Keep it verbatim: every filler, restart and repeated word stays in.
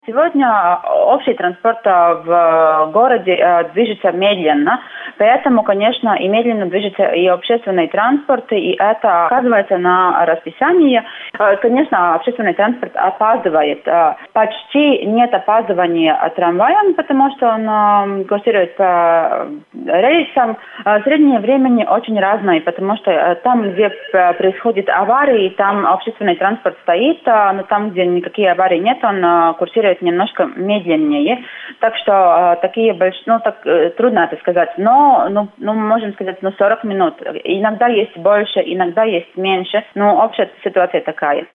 Сегодня общий транспорт в городе движется медленно, поэтому, конечно, и медленно движется и общественный транспорт, и это сказывается на расписании. Конечно, общественный транспорт опаздывает. Почти нет опаздывания трамваем, потому что он курсирует по рейсам. Среднее времени очень разное, потому что там, где происходят аварии, там общественный транспорт стоит, но там, где никакие аварии нет, он курсирует немножко медленнее, так что э, такие большие, ну так э, трудно это сказать, но, ну, ну можем сказать, ну сорок минут. Иногда есть больше, иногда есть меньше, но общая ситуация такая.